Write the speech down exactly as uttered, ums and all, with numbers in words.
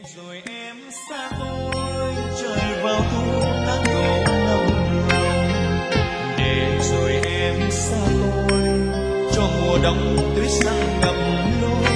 rồi em xa tôi, trời vào thu nắng đổ ngâu đường. Để rồi em xa tôi, cho mùa đông tuyết răng ngập lối.